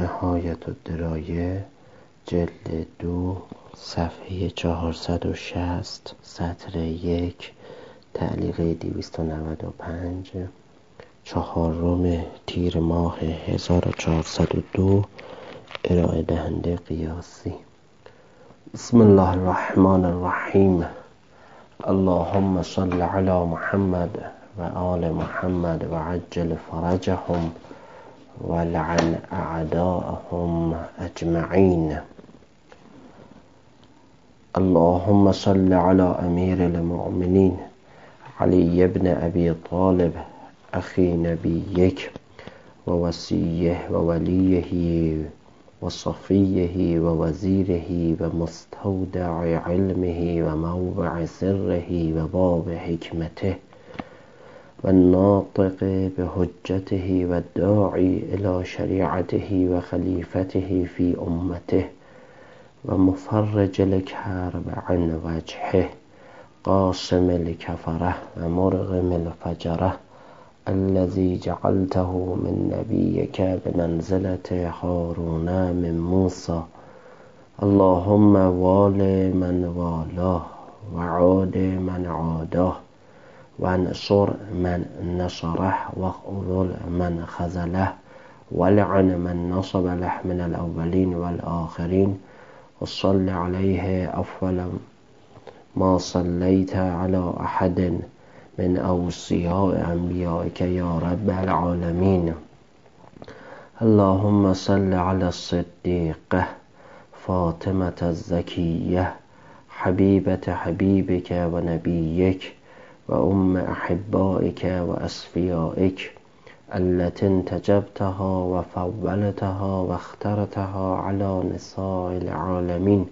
نهایت الدرایه جلد 2 صفحه 460 سطر 1 تعلیق 295 4 تیر ماه 1402 ارائه دهنده قیاسی. بسم الله الرحمن الرحیم. اللهم صل علی محمد و آل محمد و عجل فرجهم و لعن اعداءهم اجمعین. اللهم صل على امیر المؤمنین علی بن ابی طالب اخی نبیک و وصیه و ولیه و صفیه و وزیره و مستودع علمه و موضع سره و باب حکمته و الناطق بحجته و الداعی الى شریعته و خلیفته فی امته و مفرج الکرب عن وجهه قاسم الکفره و مرغم الفجره الذي جعلته من نبيك بمنزلة هارون من موسى. اللهم وال من والاه وعاد من عاداه وانصر من نصره واخذل من خذله ولعن من نصب له من الأولين والآخرين وصل عليه أفضل ما صليت على أحد من أوصياء أنبيائك يا رب العالمين. اللهم صل على الصديقة فاطمة الزكية حبيبة حبيبك ونبيك وأم أحبائك وأصفيائك التي انتجبتها وفضلتها واخترتها على نساء العالمين.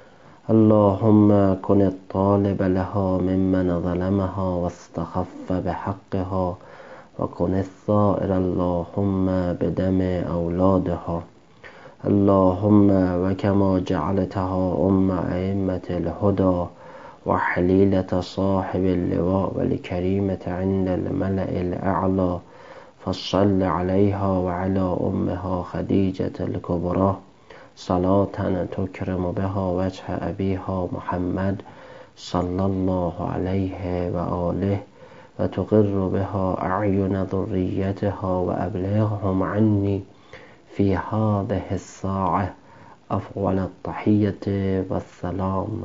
اللهم كن الطالب لها ممن ظلمها واستخف بحقها وكن الثائر اللهم بدم أولادها. اللهم وكما جعلتها أئمة الهدى وحليلة صاحب اللواء والكريمة عند الملأ الأعلى فصل عليها وعلى أمها خديجة الكبرى صلاة تكرم بها وجه أبيها محمد صلى الله عليه وآله وتقر بها أعين ذريتها وأبلغهم عني في هذه الساعة أفضل التحية والسلام.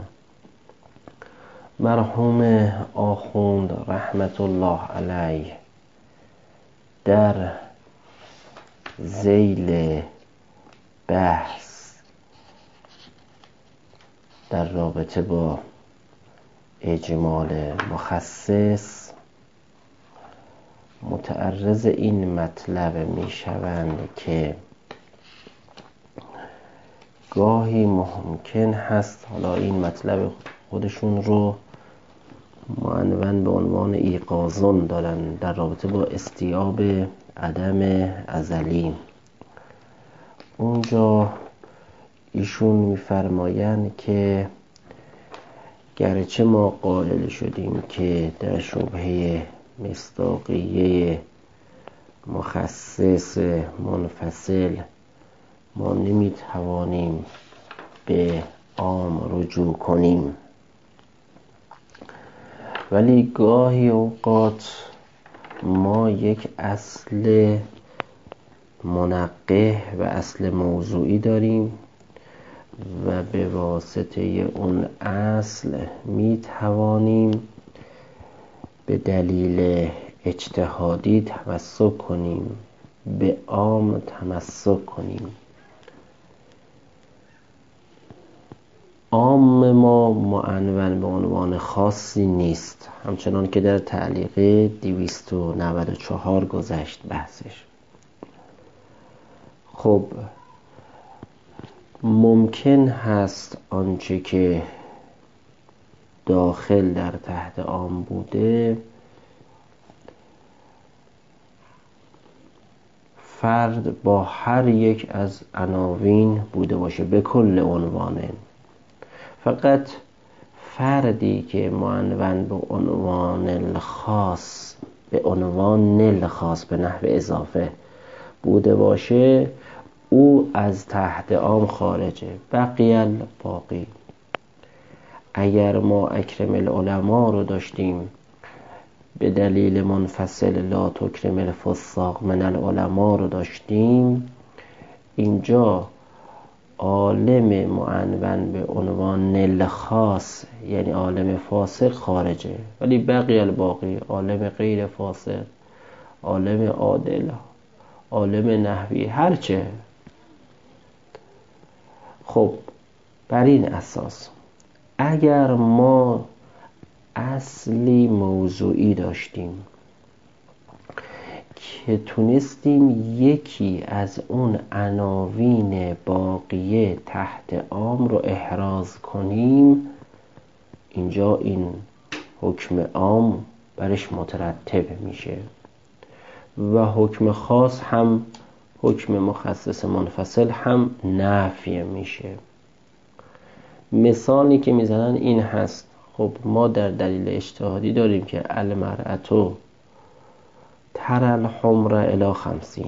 مرحوم آخوند رحمت الله علیه در ذیل بحث در رابطه با اجمال مخصص متعرض این مطلب می شوند که گاهی ممکن هست، حالا این مطلب خودشون رو معنون به عنوان ایقاظون دارن در رابطه با استیاب عدم ازلی. اونجا ایشون میفرمایند که گرچه ما قائل شدیم که در شبهه مصداقیه مخصص منفصل ما نمیتوانیم به عام رجوع کنیم، ولی گاهی اوقات ما یک اصل منقح و اصل موضوعی داریم و به واسطه اون اصل می توانیم به دلیل اجتهادی تمسک کنیم، به عام تمسک کنیم. عام ما معنون به عنوان خاصی نیست، همچنان که در تعلیق 294 گذشت بحثش. خب ممکن هست آنچه که داخل در تحت عام بوده فرد با هر یک از عناوین بوده باشه به کل عنوانه، فقط فردی که معنون به عنوان الخاص به عنوان الخاص به نحو اضافه بوده باشه او از تحت عام خارجه. بقی الباقی. اگر ما اکرم العلماء رو داشتیم به دلیل منفصل لا تکرم الفساق من العلماء رو داشتیم، اینجا عالم معنون به عنوان الخاص یعنی عالم فاسق خارجه، ولی بقی الباقی عالم غیر فاسق، عالم عادل، عالم نحوی، هرچه. خب بر این اساس اگر ما اصلی موضوعی داشتیم که تونستیم یکی از اون عناوین باقیه تحت عام رو احراز کنیم، اینجا این حکم عام برش مترتب میشه و حکم خاص هم حکم مخصص منفصل هم نافی میشه. مثالی که میزنن این هست، خب ما در دلیل اجتهادی داریم که المرأة تر الحمر الی 50.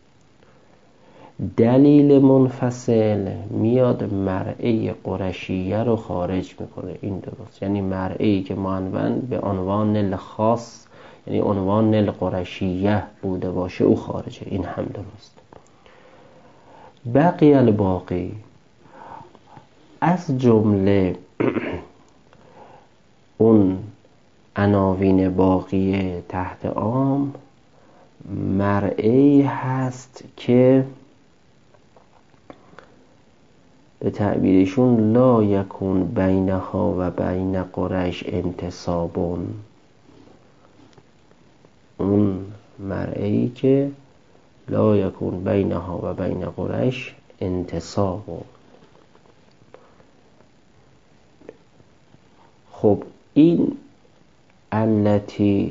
دلیل منفصل میاد مرعه قرشیه رو خارج میکنه، این درست، یعنی مرعه‌ای که معنون به عنوان الخاص یعنی عنوان القرشیه بوده باشه او خارجه، این هم درست. بقی الباقی از جمله اون عناوین باقی تحت عام مرعی هست که به تعبیرشون لا یکون بینها و بین قریش انتصابون، اون مرعی که لا یکون بینها و بین قریش انتصابون. خب این التی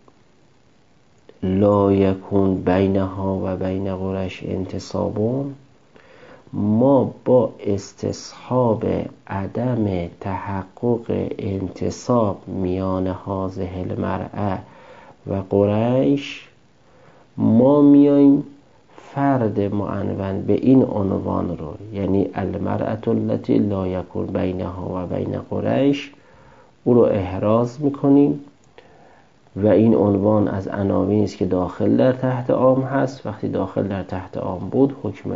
لا یکون بینها و بین قریش انتصابون ما با استصحاب عدم تحقق انتصاب میان هذه المرأة و قریش ما میایم فرد معنون به این عنوان رو یعنی المرأة التي لا یکون بینها و بین قریش او رو احراز میکنیم و این عنوان از عناوینی است که داخل در تحت عام هست. وقتی داخل در تحت عام بود حکم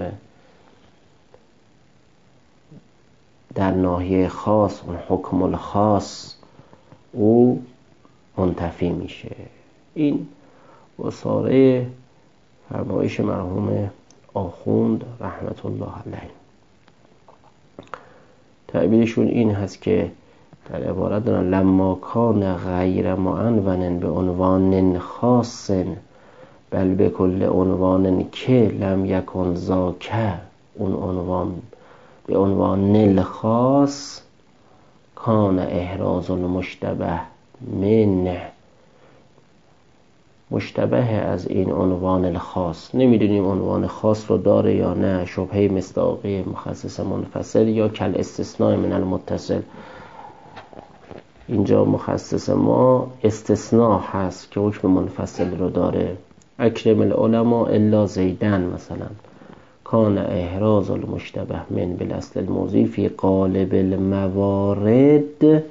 در ناحیه خاص اون حکم الخاص او منتفی میشه. این وصاره فرمایش مرحوم آخوند رحمت الله علیه. تعبیرشون این هست که در عبارت دارن لما کان غیر معنون به عنوان خاص بل به کل عنوان که لم یکن ذاکه، اون عنوان به عنوان الخاص کان احراز المشتبه من، مشتبه از این عنوان الخاص، نمیدونیم عنوان خاص رو داره یا نه، شبهه مصداقی مخصص منفصل یا کل استثناء من المتصل. اینجا مخصص ما استثناء هست که حکم منفصل رو داره. اکرم العلماء الا زیدن مثلا کان احراز المشتبه من بالاصل الموضوع فی قالب الموارد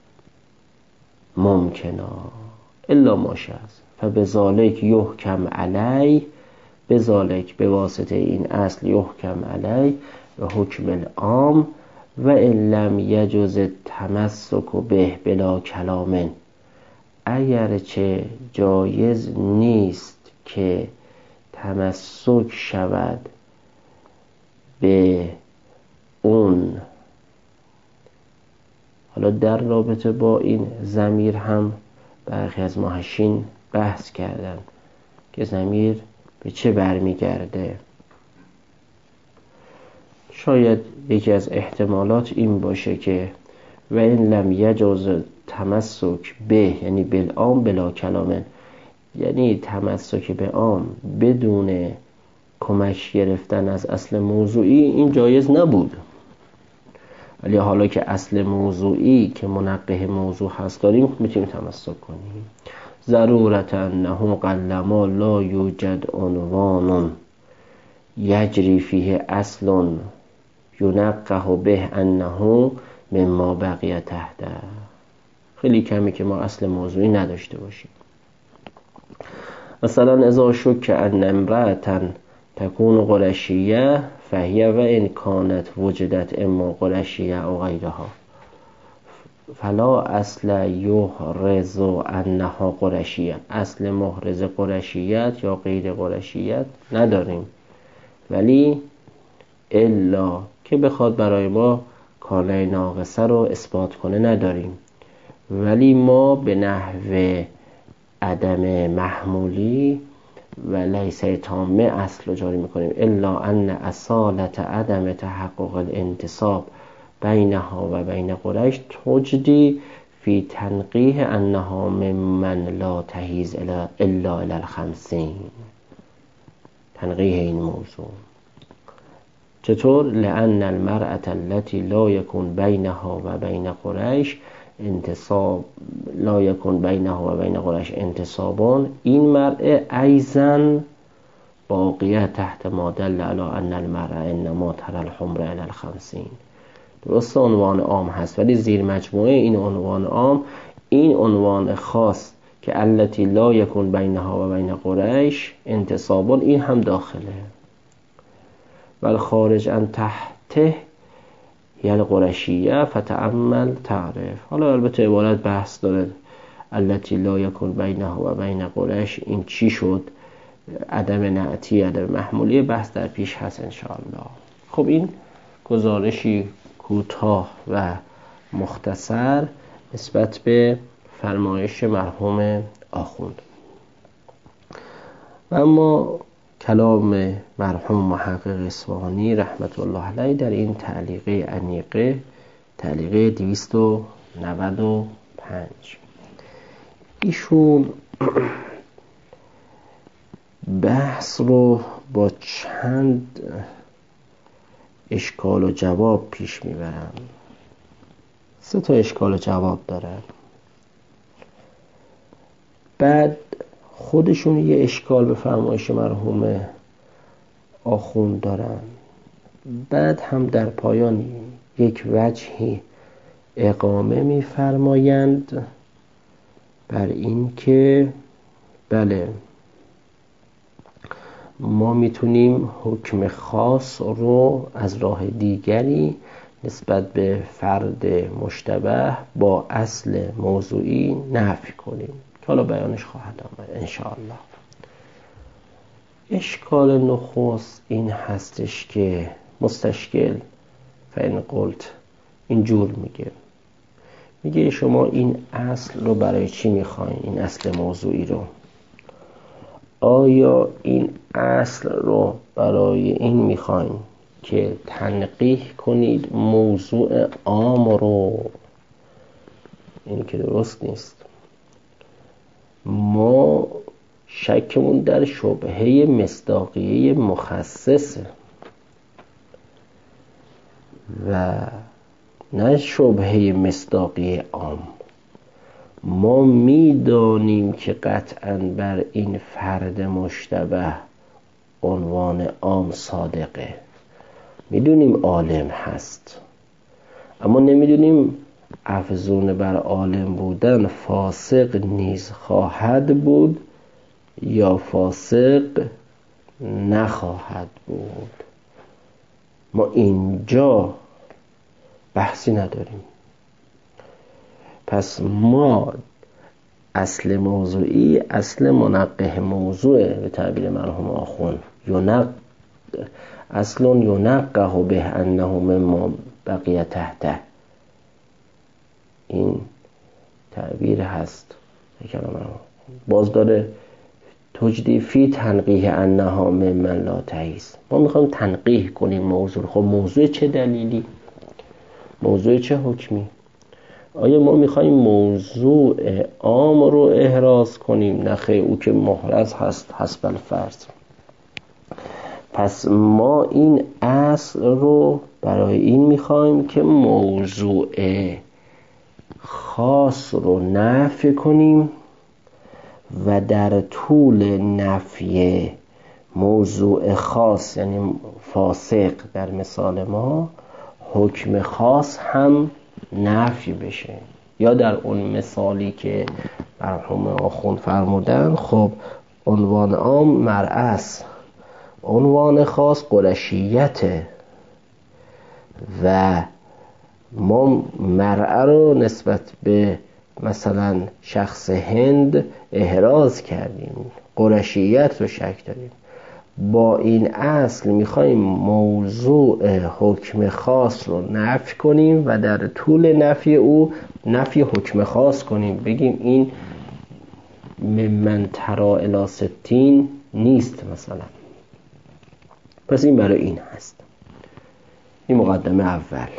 ممکنا الا ما شاذ فبذالک یحکم علی، بذالک به واسطه این اصل یحکم علی و حکم العام و ان لم یجوز تمسک به بلا کلام، اگرچه جایز نیست که تمسک شود به اون. حالا در رابطه با این ضمیر هم برخی از محشین بحث کردن که ضمیر به چه برمیگرده. شاید یکی از احتمالات این باشه که و این لم یجوز تمسک به یعنی بالعام بلا کلامن، یعنی تمسک به عام بدون کمک گرفتن از اصل موضوعی این جایز نبود، ولی حالا که اصل موضوعی که منقه موضوع هست داریم میتونیم تمسک کنیم. ضرورت انه قلما لا یوجد عنوان، یجری فیه اصل ینقح به انه مما بقی تحته. خیلی کمی که ما اصل موضوعی نداشته باشیم. مثلا اذا شک ان امرأة تكون قرشیه فهی و ان کانت وجدت اما قرشیه او غیرها فلا اصل یحرز انها قرشیه. اصل محرز قرشیت یا غیر قرشیت نداریم، ولی الا که بخواد برای ما کانه ناقصه رو اثبات کنه نداریم، ولی ما به نحو عدم محمولی و لیس تامه اصل رو جاری میکنیم. الا ان اصالت عدم تحقق الانتصاب بینها و بین قریش تجدی فی تنقیح انها ممن لا تحیز الا الی الخمسین. تنقیح این موضوع چطور؟ لأن المرأة التي لا يكون بينها وبين قريش انتصاب لا يكون بينها وبين قريش انتصابان، این مرأة ایضا باقیه تحت ما دل علی ان المرأة انما ترى الحمر الی الخمسین. درست عنوان عام هست، ولی زیر مجموعه این عنوان عام این عنوان خاص که التي لا يكون بينها و بين قريش انتصابان این هم داخله. ول خارج عن تحته یعنی قرشیه فتعمل تعرف. حالا البته عبارت بحث داره التي لا يكون بينها و بين قريش این چی شد، عدم نعتی عدم محمولی، بحث در پیش هست انشاءالله. خب این گزارشی کوتاه و مختصر نسبت به فرمایش مرحوم آخوند. و اما کلام مرحوم محقق اصفهانی رحمت الله علیه در این تعلیقه انیقه، تعلیقه 295، ایشون بحث رو با چند اشکال و جواب پیش میبرن. 3 تا اشکال و جواب دارن. بعد خودشون یه اشکال به فرمایش مرحوم آخوند دارن. بعد هم در پایان یک وجهی اقامه می‌فرمایند بر این که بله ما میتونیم حکم خاص رو از راه دیگری نسبت به فرد مشتبه با اصل موضوعی نفی کنیم که حالا بیانش خواهد آمد انشاءالله. اشکال نخست این هستش که مستشکل فإن قلت اینجور میگه شما این اصل رو برای چی میخواین؟ این اصل موضوعی رو آیا این اصل رو برای این میخواین که تنقیح کنید موضوع عام رو؟ این که درست نیست. ما شکمون در شبهه مصداقیه مخصصه و نه شبهه مصداقیه عام. ما میدانیم که قطعاً بر این فرد مشتبه عنوان عام صادقه، میدونیم عالم هست، اما نمیدونیم افزون بر عالم بودن فاسق نیز خواهد بود یا فاسق نخواهد بود. ما اینجا بحثی نداریم. پس ما اصل موضوعی اصل منقح موضوعه به تعبیر مرحوم آخوند. اصل ینقح به انه مما بقی تحته، این تعبیر هست. باز داره تجدی فی تنقیح انها ممن لا تحیز. ما میخوایم تنقیح کنیم موضوع. خب موضوع چه دلیلی؟ موضوع چه حکمی؟ آیا ما میخوایم موضوع عام رو احراز کنیم؟ نه خیر، او که محرز هست حسب الفرض. پس ما این اصل رو برای این میخوایم که موضوع خاص رو نفی کنیم و در طول نفی موضوع خاص یعنی فاسق در مثال ما، حکم خاص هم نفی بشه. یا در اون مثالی که مرحوم آخوند فرمودن، خب عنوان عام مرعس، عنوان خاص قرشیته و ما مرعه رو نسبت به مثلا شخص هند احراز کردیم، قرشیت رو شک داریم. با این اصل میخوایم موضوع حکم خاص رو نفی کنیم و در طول نفی او نفی حکم خاص کنیم، بگیم این ممن ترا الی ستین نیست مثلا. پس این برای این هست. این مقدمه اول.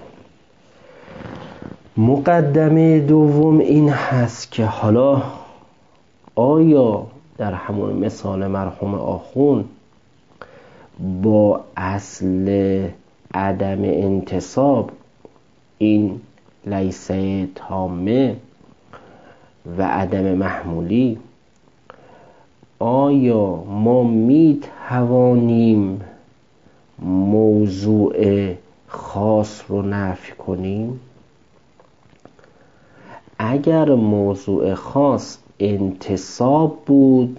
مقدمه دوم این هست که حالا آیا در همون مثال مرحوم آخوند با اصل عدم انتصاب، این لیسه تامه و عدم محمولی، آیا ما می توانیم موضوع خاص رو نفی کنیم؟ اگر موضوع خاص انتصاب بود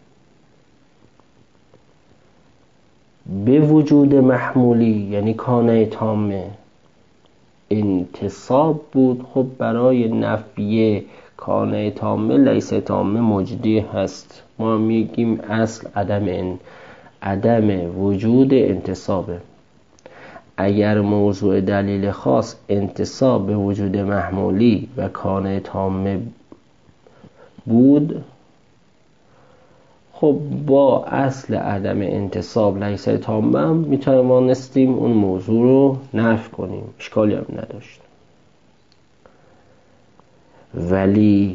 به وجود محمولی، یعنی کانه تامه انتصاب بود، خب برای نفی کانه تامه لیسه تامه مجدی هست. ما میگیم اصل عدم وجود انتصابه. اگر موضوع دلیل خاص انتصاب به وجود محمولی و کانه تامه بود، خب با اصل عدم انتصاب لیسه تامه هم میتوانستیم اون موضوع رو نفی کنیم، اشکالی هم نداشت. ولی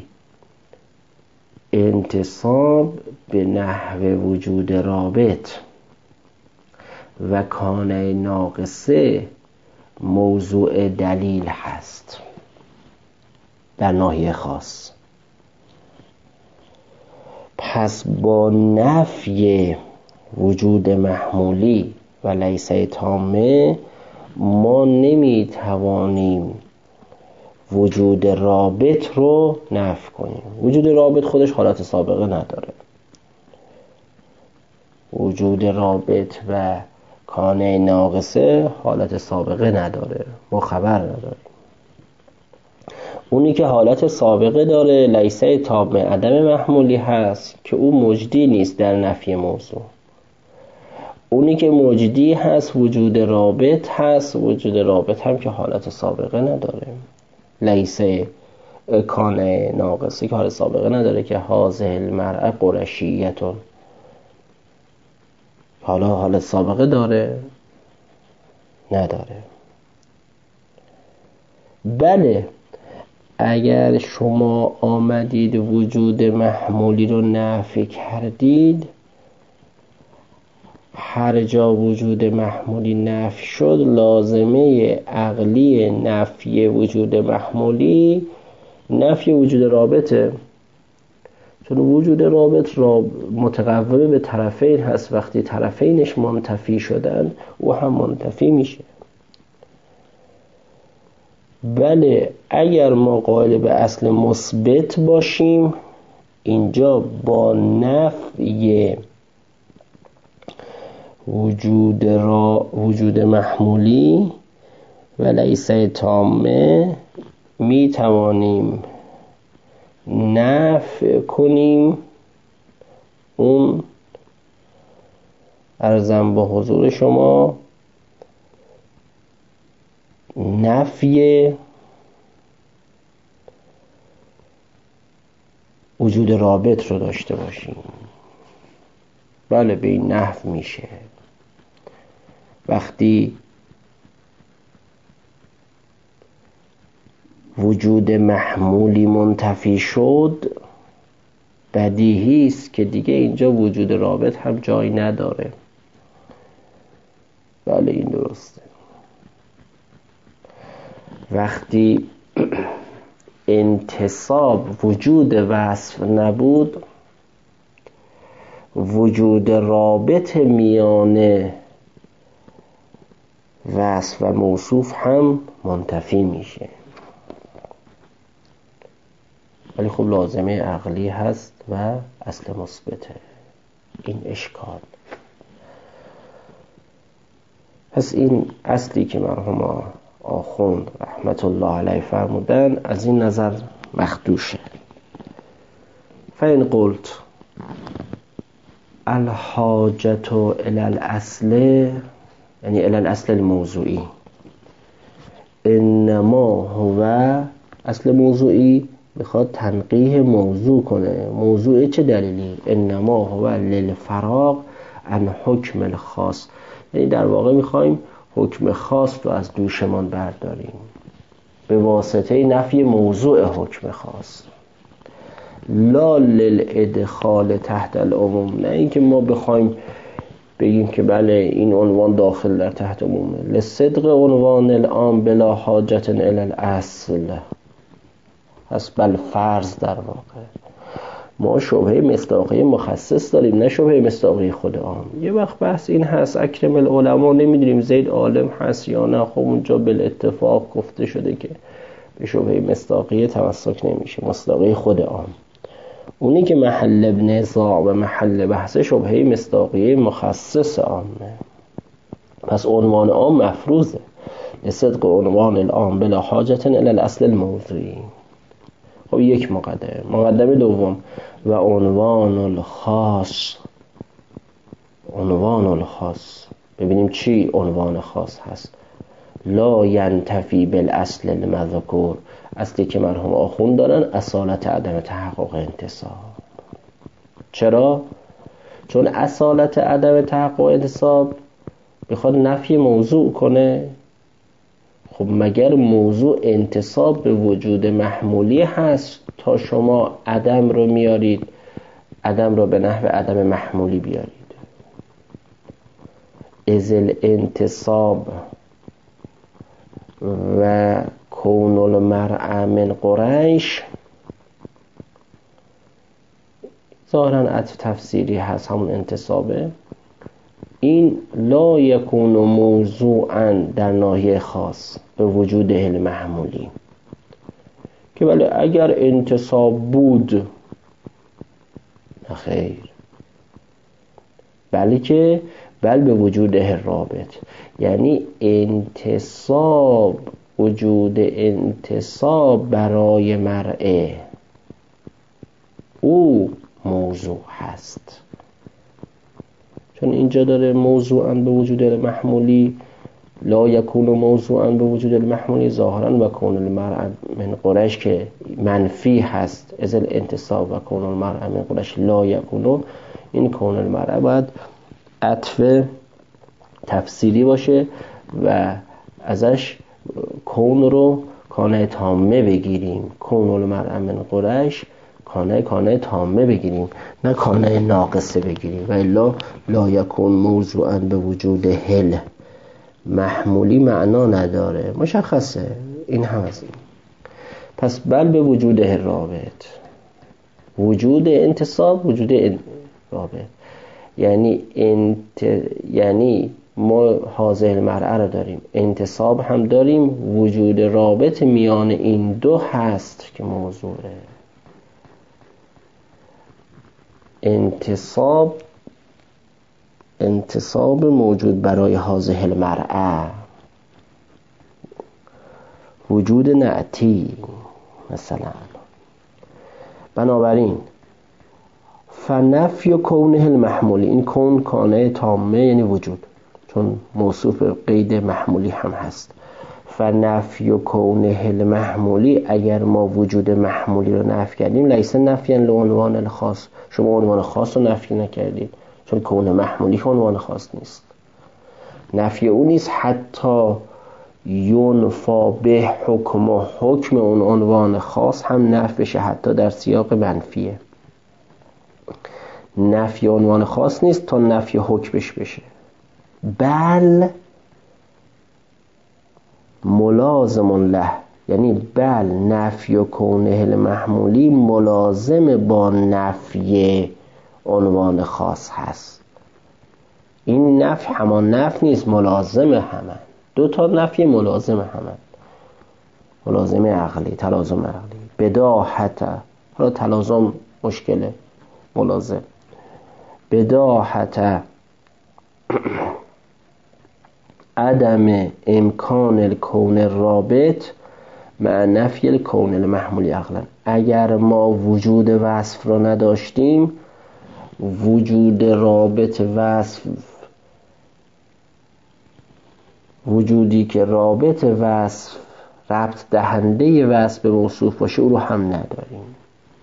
انتصاب به نحو وجود رابط و کانه ناقصه موضوع دلیل هست در ناحیه خاص. پس با نفی وجود محمولی و لیسه تامه ما نمی توانیم وجود رابط رو نفی کنیم. وجود رابط خودش حالت سابقه نداره. وجود رابط و کانه ناقصه حالت سابقه نداره، ما خبر نداریم. اونی که حالت سابقه داره لیسه تامه عدم محمولی هست که او مجدی نیست در نفی موضوع. اونی که مجدی هست وجود رابط هست، وجود رابط هم که حالت سابقه نداره. لیسه کانه ناقصه که حالت سابقه نداره که هذه المرأة قرشیتون، حالا حالت سابقه داره؟ نداره. بله، اگر شما آمدید وجود محمولی رو نفی کردید، هر جا وجود محمولی نفی شد لازمه عقلی نفی وجود محمولی نفی وجود رابطه، چون وجود رابط را متقوم به طرفین هست. وقتی طرفینش منتفی شدن او هم منتفی میشه. بله، اگر ما قائل به اصل مثبت باشیم، اینجا با نفی وجود محمولی و لیسه تامه می توانیم نفی کنیم اون، عرضم با حضور شما، نفی وجود رابط رو داشته باشیم. بله، به این نحو میشه. وقتی وجود محمولی منتفی شد، بدیهی است که دیگه اینجا وجود رابط هم جای نداره. بله، این درسته. وقتی انتصاب وجود وصف نبود، وجود رابط میان وصف و موصوف هم منتفی میشه. ولی خب لازمه عقلی هست و اصل مثبته. این اشکال. پس این اصلی که مرحوم آخوند رحمت الله علیه فرمودن از این نظر مخدوشه. فإن قلت الحاجة الی الاصل، یعنی الی الاصل الموضوعی، انما هو اصل موضوعی میخواد تنقیح موضوع کنه. موضوع چه دلیلی؟ انما هو للفراغ عن حکم الخاص، یعنی در واقع میخوایم حکم خاص رو از دوشمان برداریم به واسطه نفی موضوع حکم خاص. لا للادخال تحت العموم، نه اینکه ما بخوایم بگیم که بله این عنوان داخل در تحت عمومه. لصدق عنوان العام بلا حاجت الی الاصل، پس بل فرض در واقع ما شبهه مصداقی مخصص داریم، نه شبهه مصداقی خود عام. یه وقت بحث این هست اکرم العلماء نمیدونیم زید عالم هست یا نه، خب اونجا بالاتفاق گفته شده که به شبهه مصداقی تمسک نمیشه، مصداقی خود عام. اونی که محل نزاع و محل بحث شبهه مصداقی مخصص عامه. پس عنوان عام مفروضه. لصدق عنوان العام بلا حاجت الی الاصل الموضوعی. خب یک مقدمه دوم و عنوان الخاص. عنوان الخاص ببینیم چی عنوان خاص هست. لا ینتفی بالاصل المذکور، اصلی که مرحوم آخوند دارن اصالت عدم تحقق انتصاب. چرا؟ چون اصالت عدم تحقق انتصاب بخواد نفی موضوع کنه. خب مگر موضوع انتصاب به وجود محمولی هست تا شما عدم رو میارید، عدم رو به نحو عدم محمولی بیارید؟ ازل انتصاب و کون المرء من قریش ظاهراً عطف تفسیری هست، همون انتصابه. این لا یکون موضوعاً در ناحیه خاص به وجود المحمولی، که ولی اگر انتصاب بود نخیر، بلکه بل به وجود رابط، یعنی انتصاب، وجود انتصاب برای مرء او موضوع هست. چون اینجا داره موضوعاً به وجود المحمولی، لا یکون موضوعاً به وجود المحمولی ظاهراً و کون المرء من قریش که منفی هست، از الانتصاب و کون المرء من قریش لا یکون، این کون المرء باید عطف تفسیری باشه و ازش کون رو کانه تامه بگیریم. کون المرء من قریش کانه تامه بگیریم، نه کانه ناقصه بگیریم. و الا لا یکون موضوعاً به وجود هل محمولی معنا نداره، مشخصه این هم از این. پس بل به وجود رابط، وجود انتصاب، وجود رابط، یعنی ما حاضر المرء رو داریم، انتصاب هم داریم، وجود رابط میان این دو هست که موضوعه. انتصاب موجود برای حاضر المرء، وجود نعتی مثلا. بنابراین فنفی کونه المحمولی، این کون کانه تامه یعنی وجود، چون موصوف قید محمولی هم هست. فنفی کونه المحمولی، اگر ما وجود محمولی رو نفی کردیم، لیس نفیا لعنوان الخاص، شما عنوان خاص رو نفی نکردید، چون کون محمولی عنوان خاص نیست. نفی اون نیست حتی ینفا به حکم اون عنوان خاص هم نفی بشه، حتی در سیاق منفیه. نفی عنوان خاص نیست تا نفی حکمش بشه، بل ملازم له، یعنی بل نفی کونه المحمولی ملازم با نفی عنوان خاص هست. این نفی همان نفی نیست، ملازم همن. دو تا نفی ملازم همن، ملازمه عقلی، تلازم عقلی. بداهت، حالا تلازم مشکله، ملازم. بداهت عدم امکان الکون رابط مع نفی الکون المحمولی عقلا. اگر ما وجود وصف را نداشتیم، وجود رابط وصف، وجودی که رابط وصف ربط دهنده وصف به موصوف باشه، او رو هم نداریم.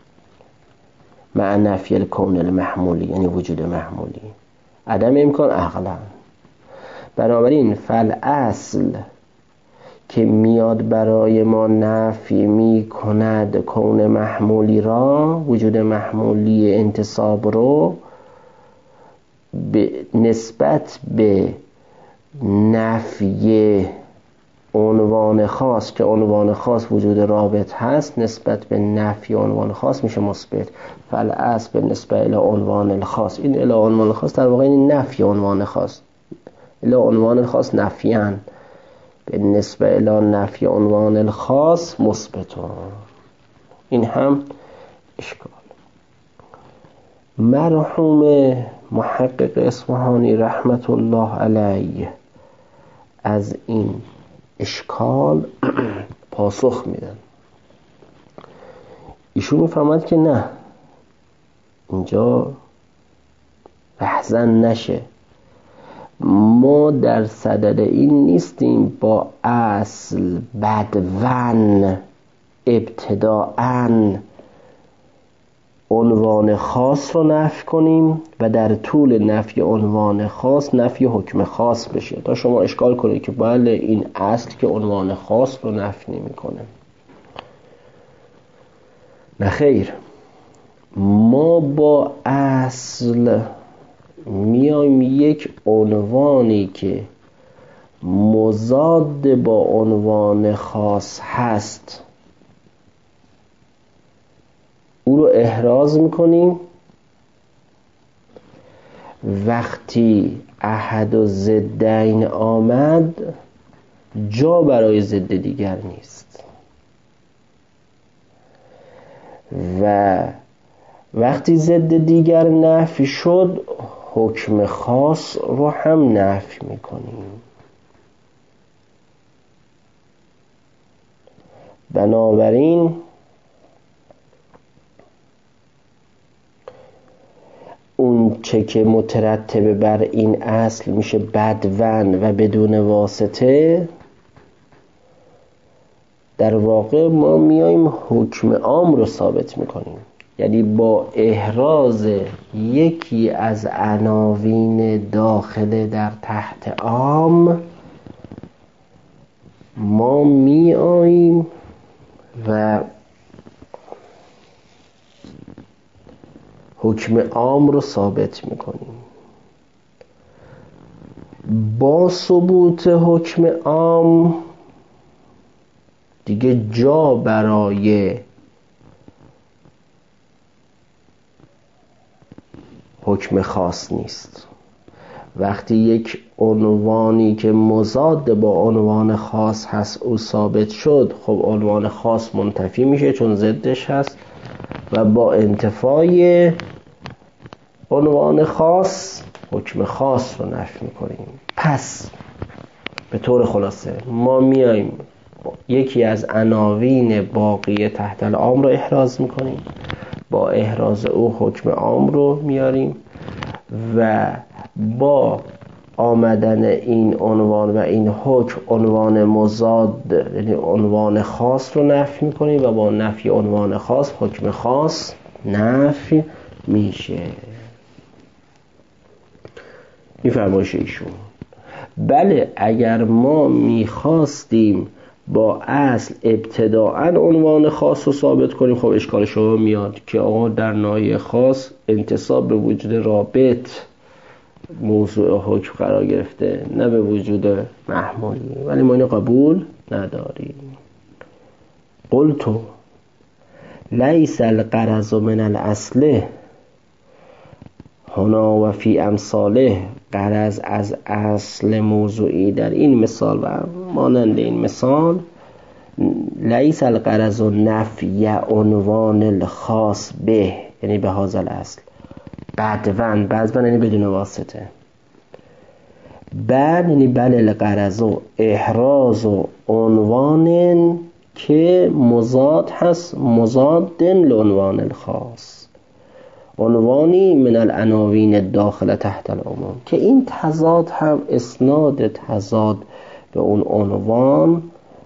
مع نفی الکون المحمولی یعنی وجود محمولی، عدم امکان عقلا. بنابراین فالاصل که میاد برای ما نفی می کند کون محمولی را، وجود محمولی انتصاب رو، به نسبت به نفی عنوان خاص که عنوان خاص وجود رابط هست، نسبت به نفی عنوان خاص میشه مثبت. فالاصل به نسبت الی عنوان الخاص، این الی عنوان الخاص در واقع این نفی عنوان خاص، الی عنوان الخاص نفیان، به نسبت الی نفی عنوان الخاص مثبتون. این هم اشکال. مرحوم محقق اصفهانی رحمت الله علیه از این اشکال پاسخ میدن. ایشون میفرماد که نه، اینجا بحثن نشه، ما در صدد این نیستیم با اصل بدون ابتداءً عنوان خاص رو نفی کنیم و در طول نفی عنوان خاص نفی حکم خاص بشه تا شما اشکال کنید که بله این اصل که عنوان خاص رو نفی نمی کنه. نه خیر، ما با اصل میایم یک عنوانی که مضاد با عنوان خاص هست او رو احراز میکنیم. وقتی احد و ضدین آمد، جا برای ضد دیگر نیست و وقتی ضد دیگر نفی شد، حکم خاص رو هم نفی میکنیم. بنابراین اون چه که مترتب بر این اصل میشه بدون و بدون واسطه، در واقع ما میایم حکم عام رو ثابت میکنیم. یعنی با احراز یکی از عناوین داخل در تحت عام ما میاییم و حکم عام رو ثابت میکنیم. با ثبوت حکم عام دیگه جا برای حکم خاص نیست. وقتی یک عنوانی که مضاد با عنوان خاص هست او ثابت شد، خب عنوان خاص منتفی میشه چون ضدش هست و با انتفای عنوان خاص حکم خاص رو نفی میکنیم. پس به طور خلاصه ما میایم یکی از عناوین باقی تحت العام رو احراز میکنیم، با احراز او حکم عام رو میاریم و با آمدن این عنوان و این حکم عنوان مضاد یعنی عنوان خاص رو نفی میکنیم و با نفی عنوان خاص حکم خاص نفی میشه. این فرمایش ایشون. بله اگر ما میخواستیم با اصل ابتداءً عنوان خاص رو ثابت کنیم، خب اشکال شما میاد که آقا در ناحیه خاص انتساب به وجود رابط موضوع حکم قرار گرفته، نه به وجود محمولی، ولی ما اینو قبول نداریم. قلتو لیس الغرض من الاصل هنا و فی امثاله، غرض از اصل موضوعی در این مثال و مانند این مثال، لیس الغرض و نفی عنوان الخاص به، یعنی به هذا الاصل، بدون یعنی بدون واسطه، بعد یعنی بل الغرض و احراز و عنوان که مضاد هست، مضاد لعنوان الخاص، عنوانی من العناوین داخل تحت العموم، که این تضاد هم اسناد تضاد به اون عنوان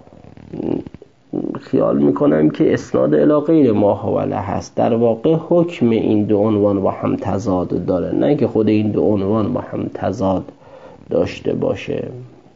خیال میکنم که اسناد الی غیر ما هو له هست. در واقع حکم این دو عنوان با هم تضاد داره، نه که خود این دو عنوان با هم تضاد داشته باشه.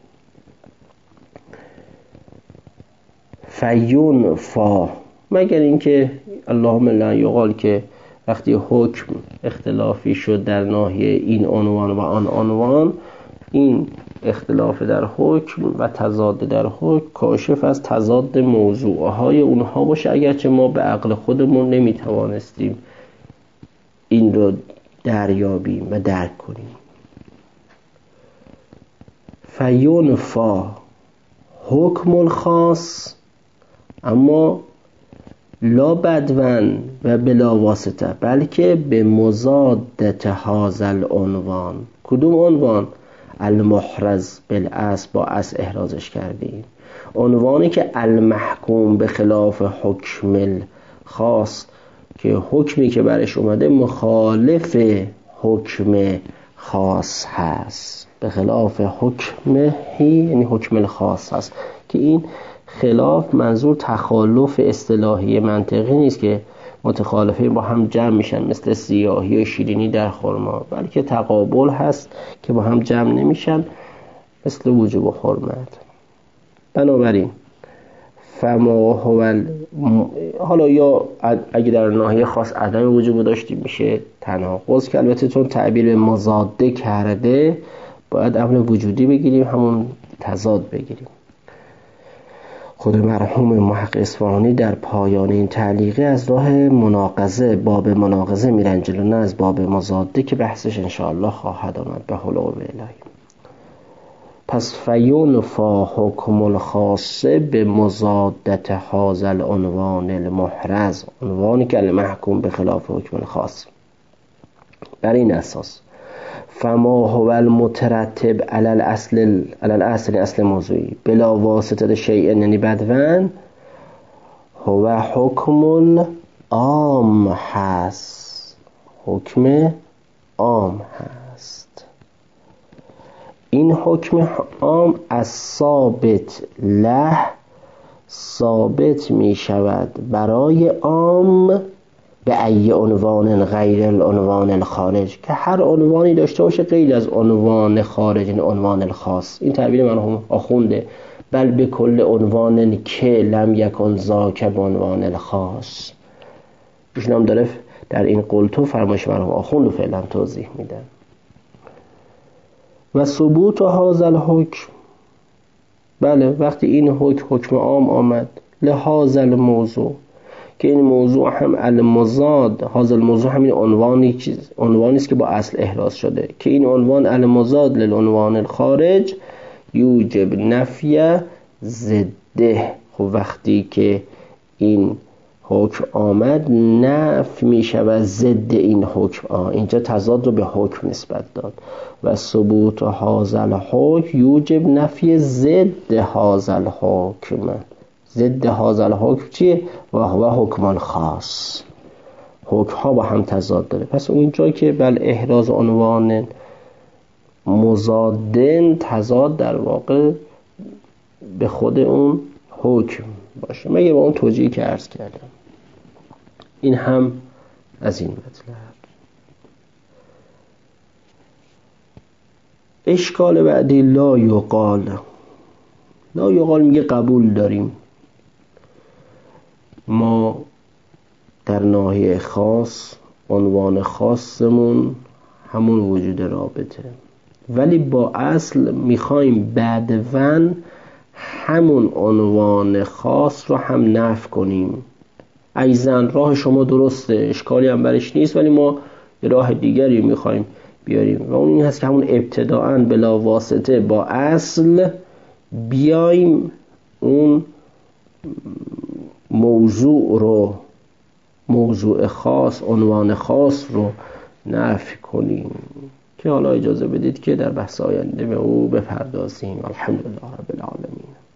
فیون فا، مگر اینکه اللهم لا یقال که وقتی حکم اختلافی شد در ناحیه این عنوان و آن عنوان، این اختلاف در حکم و تضاد در حکم کاشف از تضاد موضوعهای اونها باشه، اگرچه ما به عقل خودمون نمیتوانستیم این رو دریابیم و درک کنیم. فینفا حکم الخاص، اما لا بدون و بلا واسطه، بلکه به مضادت هذا العنوان. کدوم عنوان؟ المحرز بالاصل، با اصل احرازش کردیم، عنوانی که المحکوم به خلاف حکم الخاص، که حکمی که برش اومده مخالف حکم خاص هست، به خلاف حکمه یعنی حکم الخاص هست، که این خلاف منظور تخالف اصطلاحی منطقی نیست که متخالفین با هم جمع میشن مثل سیاهی و شیرینی در خرما، بلکه تقابل هست که با هم جمع نمیشن مثل وجوب و حرمت. بنابراین فما هو حالا یا اگه در ناحیه خاص عدم وجوب داشتیم میشه تناقض، که البته چون تعبیر به مضاده کرده باید امر وجودی بگیریم، همون تضاد بگیریم. خود مرحوم محقق اصفهانی در پایان این تعلیقه از راه مناقضه، باب مناقضه میرن جلو، نه از باب مضاده که بحثش انشاءالله خواهد آمد به حول و قوه الهی. پس فینفا حکم الخاص به مضادت هذا العنوان المحرز، عنوانی که المحکوم به خلاف حکم الخاص. بر این اساس فما هو المترتب علی الاصل، اصل موضوعی، بلا واسطه شیء یعنی بدون، هو حکم العام هست، حکم عام هست. این حکم عام از ثابت له ثابت می شود برای عام به ای عنوان غیر العنوان الخارج، که هر عنوانی داشته باشه غیر از عنوان خارج، این عنوان الخاص. این تعبیر مرحوم آخونده، بل به کل عنوان که لم یکن ذاک بعنوان الخاص. ایشون هم داره در این قلتو فرمایش مرحوم آخوند رو فعلا توضیح میدن. و ثبوت هذا الحکم، بله وقتی این حکم عام آمد لهذا الموضوع، که این موضوع هم المضاد، هذا الموضوع همین عنوانی است که با اصل احراز شده، که این عنوان المضاد للعنوان الخارج یوجب نفی ضده. خب وقتی که این حکم آمد نفی می شود ضد این حکم. اینجا تضاد رو به حکم نسبت داد. و ثبوت هذا الحکم یوجب نفی ضد هذا الحکم. ضد هذا الحکم چیه؟ و هو حکم خاص. حکم ها با هم تضاد داره. پس اونجا که بل احراز عنوان مضادن، تضاد در واقع به خود اون حکم باشه، مگه با اون توجیهی که عرض کردم. این هم از این مطلب. اشکال بعدی لا یقال. لا یقال میگه قبول داریم ما در ناحیه خاص عنوان خاصمون همون وجود رابطه، ولی با اصل میخوایم بعدون همون عنوان خاص رو هم نفی کنیم. ایزن راه شما درسته، اشکالی هم برش نیست، ولی ما راه دیگری میخوایم بیاریم و اون این هست که همون ابتداءً بلا واسطه با اصل بیایم اون موضوع خاص، عنوان خاص رو نفی کنیم که حالا اجازه بدید که در بحث آینده به او بپردازیم. الحمدلله رب العالمین.